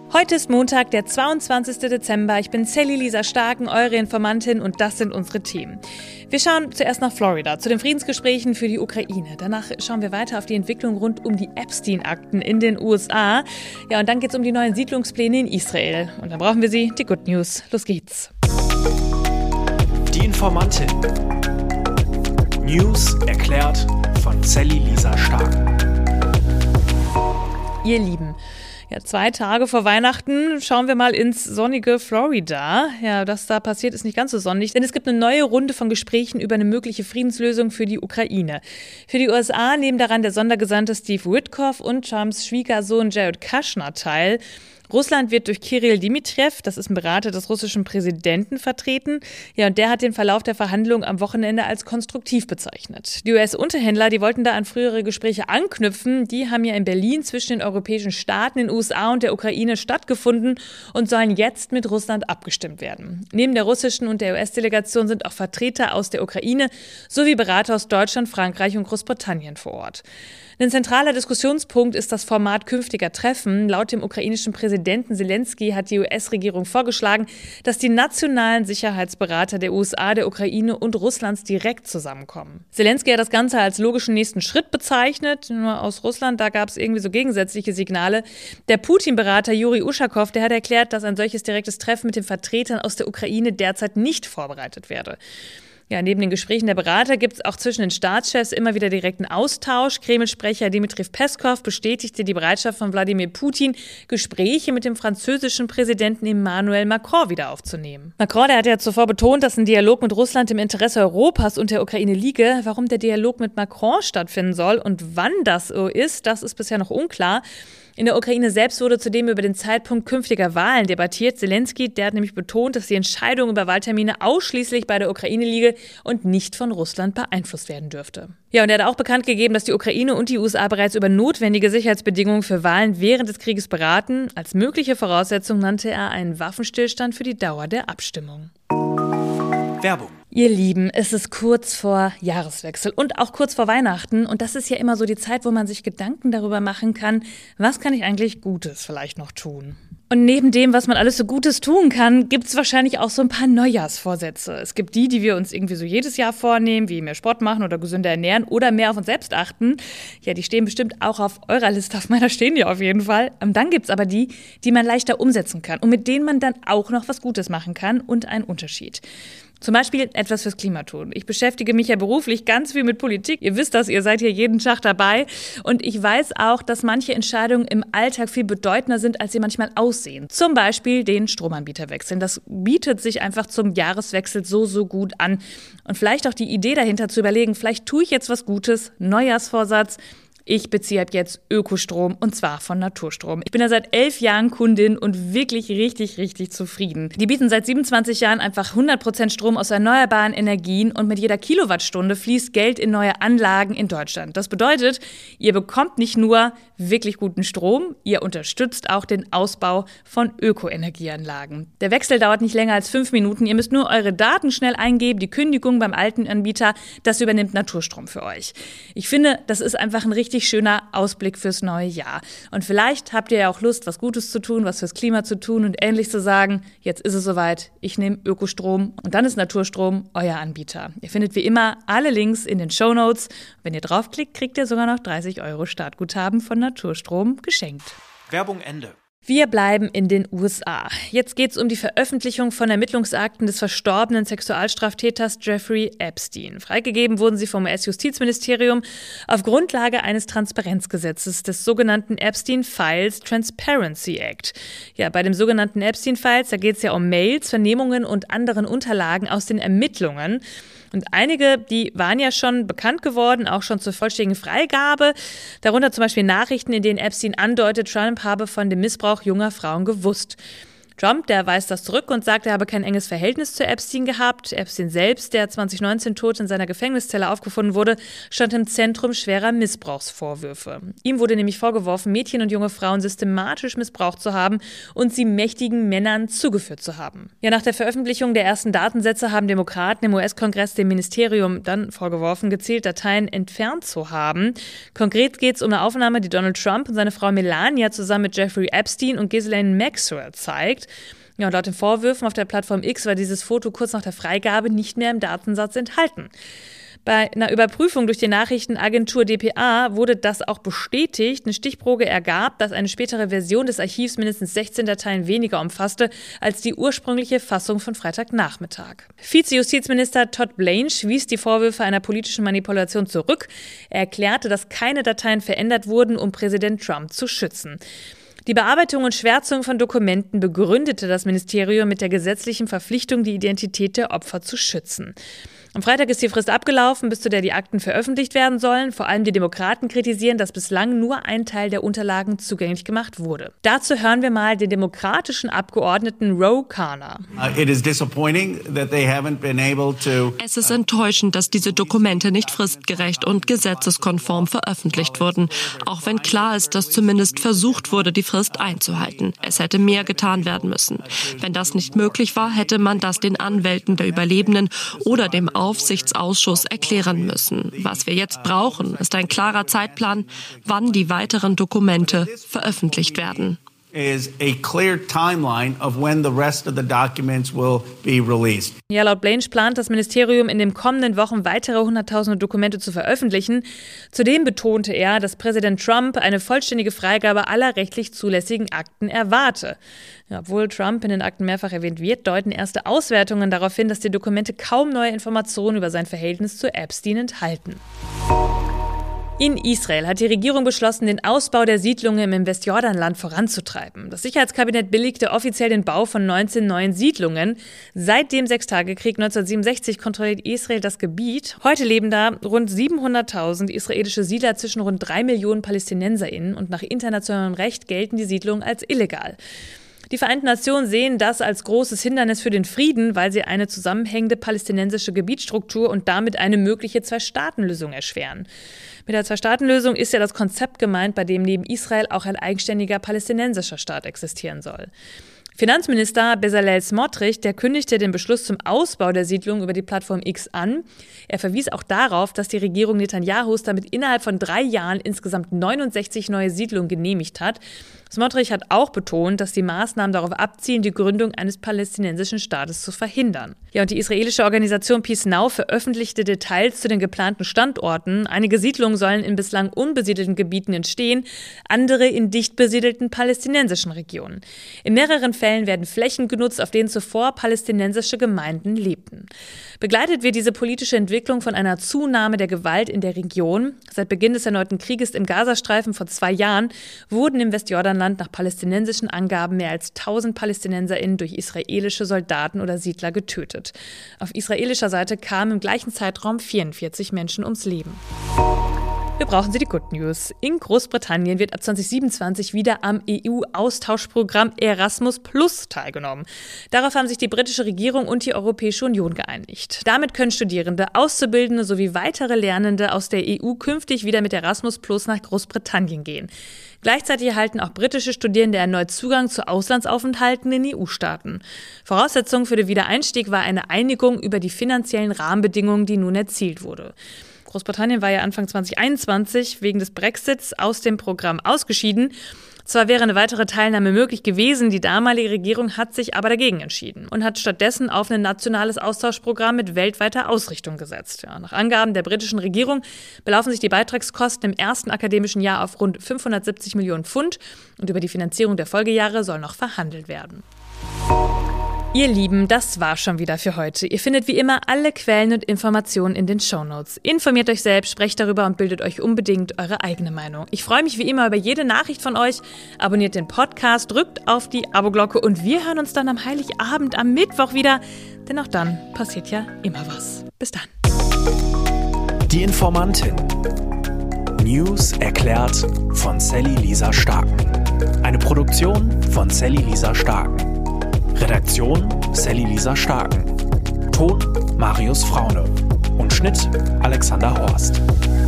Heute ist Montag, der 22. Dezember. Ich bin Sally Lisa Starken, eure Informantin, und das sind unsere Themen. Wir schauen zuerst nach Florida, zu den Friedensgesprächen für die Ukraine. Danach schauen wir weiter auf die Entwicklung rund um die Epstein-Akten in den USA. Ja, und dann geht es um die neuen Siedlungspläne in Israel. Und dann brauchen wir sie, die Good News. Los geht's. Die Informantin. News erklärt von Sally Lisa Starken. Ihr Lieben, ja, 2 Tage vor Weihnachten schauen wir mal ins sonnige Florida. Ja, was da passiert, ist nicht ganz so sonnig, denn es gibt eine neue Runde von Gesprächen über eine mögliche Friedenslösung für die Ukraine. Für die USA nehmen daran der Sondergesandte Steve Witkoff und Trumps Schwiegersohn Jared Kushner teil. Russland wird durch Kirill Dmitriev, das ist ein Berater des russischen Präsidenten, vertreten. Ja, und der hat den Verlauf der Verhandlungen am Wochenende als konstruktiv bezeichnet. Die US-Unterhändler, die wollten da an frühere Gespräche anknüpfen. Die haben ja in Berlin zwischen den europäischen Staaten, den USA und der Ukraine stattgefunden und sollen jetzt mit Russland abgestimmt werden. Neben der russischen und der US-Delegation sind auch Vertreter aus der Ukraine sowie Berater aus Deutschland, Frankreich und Großbritannien vor Ort. Ein zentraler Diskussionspunkt ist das Format künftiger Treffen. Laut dem ukrainischen Präsidenten Zelensky hat die US-Regierung vorgeschlagen, dass die nationalen Sicherheitsberater der USA, der Ukraine und Russlands direkt zusammenkommen. Zelensky hat das Ganze als logischen nächsten Schritt bezeichnet. Nur aus Russland, da gab es irgendwie so gegensätzliche Signale. Der Putin-Berater Juri Uschakow, der hat erklärt, dass ein solches direktes Treffen mit den Vertretern aus der Ukraine derzeit nicht vorbereitet werde. Ja, neben den Gesprächen der Berater gibt es auch zwischen den Staatschefs immer wieder direkten Austausch. Kreml-Sprecher Dmitry Peskov bestätigte die Bereitschaft von Wladimir Putin, Gespräche mit dem französischen Präsidenten Emmanuel Macron wieder aufzunehmen. Macron, der hat ja zuvor betont, dass ein Dialog mit Russland im Interesse Europas und der Ukraine liege. Warum der Dialog mit Macron stattfinden soll und wann das so ist, das ist bisher noch unklar. In der Ukraine selbst wurde zudem über den Zeitpunkt künftiger Wahlen debattiert. Zelensky, der hat nämlich betont, dass die Entscheidung über Wahltermine ausschließlich bei der Ukraine liege und nicht von Russland beeinflusst werden dürfte. Ja, und er hat auch bekannt gegeben, dass die Ukraine und die USA bereits über notwendige Sicherheitsbedingungen für Wahlen während des Krieges beraten. Als mögliche Voraussetzung nannte er einen Waffenstillstand für die Dauer der Abstimmung. Werbung. Ihr Lieben, es ist kurz vor Jahreswechsel und auch kurz vor Weihnachten. Und das ist ja immer so die Zeit, wo man sich Gedanken darüber machen kann, was kann ich eigentlich Gutes vielleicht noch tun? Und neben dem, was man alles so Gutes tun kann, gibt es wahrscheinlich auch so ein paar Neujahrsvorsätze. Es gibt die, die wir uns irgendwie so jedes Jahr vornehmen, wie mehr Sport machen oder gesünder ernähren oder mehr auf uns selbst achten. Ja, die stehen bestimmt auch auf eurer Liste, auf meiner stehen die auf jeden Fall. Dann gibt es aber die, die man leichter umsetzen kann und mit denen man dann auch noch was Gutes machen kann und einen Unterschied. Zum Beispiel etwas fürs Klima tun. Ich beschäftige mich ja beruflich ganz viel mit Politik. Ihr wisst das, ihr seid hier jeden Tag dabei. Und ich weiß auch, dass manche Entscheidungen im Alltag viel bedeutender sind, als sie manchmal aussehen. Zum Beispiel den Stromanbieter wechseln. Das bietet sich einfach zum Jahreswechsel so gut an. Und vielleicht auch die Idee dahinter zu überlegen, vielleicht tue ich jetzt was Gutes, Neujahrsvorsatz. Ich beziehe ab jetzt Ökostrom und zwar von Naturstrom. Ich bin da seit 11 Jahren Kundin und wirklich richtig zufrieden. Die bieten seit 27 Jahren einfach 100% Strom aus erneuerbaren Energien und mit jeder Kilowattstunde fließt Geld in neue Anlagen in Deutschland. Das bedeutet, ihr bekommt nicht nur wirklich guten Strom, ihr unterstützt auch den Ausbau von Ökoenergieanlagen. Der Wechsel dauert nicht länger als 5 Minuten. Ihr müsst nur eure Daten schnell eingeben, die Kündigung beim alten Anbieter, das übernimmt Naturstrom für euch. Ich finde, das ist einfach ein richtig schöner Ausblick fürs neue Jahr. Und vielleicht habt ihr ja auch Lust, was Gutes zu tun, was fürs Klima zu tun und endlich zu sagen, jetzt ist es soweit, ich nehme Ökostrom und dann ist Naturstrom euer Anbieter. Ihr findet wie immer alle Links in den Shownotes. Wenn ihr draufklickt, kriegt ihr sogar noch 30 € Startguthaben von Naturstrom geschenkt. Werbung Ende. Wir bleiben in den USA. Jetzt geht es um die Veröffentlichung von Ermittlungsakten des verstorbenen Sexualstraftäters Jeffrey Epstein. Freigegeben wurden sie vom US-Justizministerium auf Grundlage eines Transparenzgesetzes, des sogenannten Epstein Files Transparency Act. Ja, bei dem sogenannten Epstein Files, da geht es ja um Mails, Vernehmungen und anderen Unterlagen aus den Ermittlungen. Und einige, die waren ja schon bekannt geworden, auch schon zur vollständigen Freigabe. Darunter zum Beispiel Nachrichten, in denen Epstein andeutet, Trump habe von dem Missbrauch junger Frauen gewusst. Trump, der weist das zurück und sagt, er habe kein enges Verhältnis zu Epstein gehabt. Epstein selbst, der 2019 tot in seiner Gefängniszelle aufgefunden wurde, stand im Zentrum schwerer Missbrauchsvorwürfe. Ihm wurde nämlich vorgeworfen, Mädchen und junge Frauen systematisch missbraucht zu haben und sie mächtigen Männern zugeführt zu haben. Ja, nach der Veröffentlichung der ersten Datensätze haben Demokraten im US-Kongress dem Ministerium dann vorgeworfen, gezielt Dateien entfernt zu haben. Konkret geht es um eine Aufnahme, die Donald Trump und seine Frau Melania zusammen mit Jeffrey Epstein und Ghislaine Maxwell zeigt. Ja, und laut den Vorwürfen auf der Plattform X war dieses Foto kurz nach der Freigabe nicht mehr im Datensatz enthalten. Bei einer Überprüfung durch die Nachrichtenagentur dpa wurde das auch bestätigt. Eine Stichprobe ergab, dass eine spätere Version des Archivs mindestens 16 Dateien weniger umfasste als die ursprüngliche Fassung von Freitagnachmittag. Vize-Justizminister Todd Blanche wies die Vorwürfe einer politischen Manipulation zurück. Er erklärte, dass keine Dateien verändert wurden, um Präsident Trump zu schützen. Die Bearbeitung und Schwärzung von Dokumenten begründete das Ministerium mit der gesetzlichen Verpflichtung, die Identität der Opfer zu schützen. Am Freitag ist die Frist abgelaufen, bis zu der die Akten veröffentlicht werden sollen. Vor allem die Demokraten kritisieren, dass bislang nur ein Teil der Unterlagen zugänglich gemacht wurde. Dazu hören wir mal den demokratischen Abgeordneten Ro Khanna. Es ist enttäuschend, dass diese Dokumente nicht fristgerecht und gesetzeskonform veröffentlicht wurden, auch wenn klar ist, dass zumindest versucht wurde, die Frist einzuhalten. Es hätte mehr getan werden müssen. Wenn das nicht möglich war, hätte man das den Anwälten der Überlebenden oder dem Aufsichtsausschuss erklären müssen. Was wir jetzt brauchen, ist ein klarer Zeitplan, wann die weiteren Dokumente veröffentlicht werden. Ja, laut Blanche plant das Ministerium in den kommenden Wochen weitere 100.000 Dokumente zu veröffentlichen. Zudem betonte er, dass Präsident Trump eine vollständige Freigabe aller rechtlich zulässigen Akten erwarte. Ja, obwohl Trump in den Akten mehrfach erwähnt wird, deuten erste Auswertungen darauf hin, dass die Dokumente kaum neue Informationen über sein Verhältnis zu Epstein enthalten. In Israel hat die Regierung beschlossen, den Ausbau der Siedlungen im Westjordanland voranzutreiben. Das Sicherheitskabinett billigte offiziell den Bau von 19 neuen Siedlungen. Seit dem Sechstagekrieg 1967 kontrolliert Israel das Gebiet. Heute leben da rund 700.000 israelische Siedler zwischen rund 3 Millionen PalästinenserInnen und nach internationalem Recht gelten die Siedlungen als illegal. Die Vereinten Nationen sehen das als großes Hindernis für den Frieden, weil sie eine zusammenhängende palästinensische Gebietsstruktur und damit eine mögliche Zwei-Staaten-Lösung erschweren. Mit der Zwei-Staaten-Lösung ist ja das Konzept gemeint, bei dem neben Israel auch ein eigenständiger palästinensischer Staat existieren soll. Finanzminister Bezalel Smotrich, der kündigte den Beschluss zum Ausbau der Siedlung über die Plattform X an. Er verwies auch darauf, dass die Regierung Netanyahus damit innerhalb von 3 Jahren insgesamt 69 neue Siedlungen genehmigt hat. Smotrich hat auch betont, dass die Maßnahmen darauf abzielen, die Gründung eines palästinensischen Staates zu verhindern. Ja, und die israelische Organisation Peace Now veröffentlichte Details zu den geplanten Standorten. Einige Siedlungen sollen in bislang unbesiedelten Gebieten entstehen, andere in dicht besiedelten palästinensischen Regionen. In mehreren Fällen werden Flächen genutzt, auf denen zuvor palästinensische Gemeinden lebten. Begleitet wird diese politische Entwicklung von einer Zunahme der Gewalt in der Region. Seit Beginn des erneuten Krieges im Gazastreifen vor 2 Jahren wurden im Westjordanland nach palästinensischen Angaben mehr als 1000 PalästinenserInnen durch israelische Soldaten oder Siedler getötet. Auf israelischer Seite kamen im gleichen Zeitraum 44 Menschen ums Leben. Wir brauchen Sie die Good News. In Großbritannien wird ab 2027 wieder am EU-Austauschprogramm Erasmus Plus teilgenommen. Darauf haben sich die britische Regierung und die Europäische Union geeinigt. Damit können Studierende, Auszubildende sowie weitere Lernende aus der EU künftig wieder mit Erasmus Plus nach Großbritannien gehen. Gleichzeitig erhalten auch britische Studierende erneut Zugang zu Auslandsaufenthalten in EU-Staaten. Voraussetzung für den Wiedereinstieg war eine Einigung über die finanziellen Rahmenbedingungen, die nun erzielt wurde. Großbritannien war ja Anfang 2021 wegen des Brexits aus dem Programm ausgeschieden. Zwar wäre eine weitere Teilnahme möglich gewesen, die damalige Regierung hat sich aber dagegen entschieden und hat stattdessen auf ein nationales Austauschprogramm mit weltweiter Ausrichtung gesetzt. Ja, nach Angaben der britischen Regierung belaufen sich die Beitragskosten im ersten akademischen Jahr auf rund 570 Millionen Pfund und über die Finanzierung der Folgejahre soll noch verhandelt werden. Ihr Lieben, das war schon wieder für heute. Ihr findet wie immer alle Quellen und Informationen in den Shownotes. Informiert euch selbst, sprecht darüber und bildet euch unbedingt eure eigene Meinung. Ich freue mich wie immer über jede Nachricht von euch. Abonniert den Podcast, drückt auf die Abo-Glocke und wir hören uns dann am Heiligabend am Mittwoch wieder. Denn auch dann passiert ja immer was. Bis dann. Die Informantin. News erklärt von Sally Lisa Starken. Eine Produktion von Sally Lisa Starken. Redaktion Sally Lisa Starken. Ton Marius Fraune. Und Schnitt Alexander Horst.